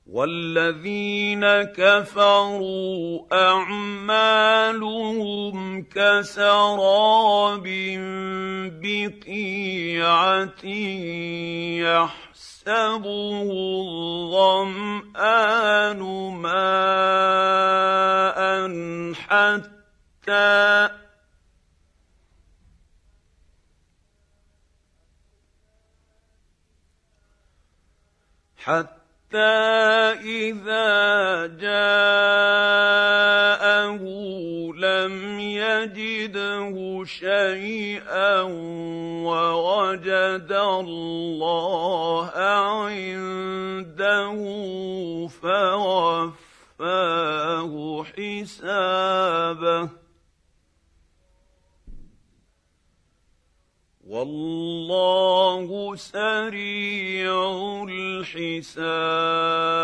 والذين كفروا اعمالهم كسراب بقيعه يحسبه الظمآن ماء حتى إذا جاءه لم يجده شيئا ووجد الله عنده فوفاه حسابه والله سريع الحساب.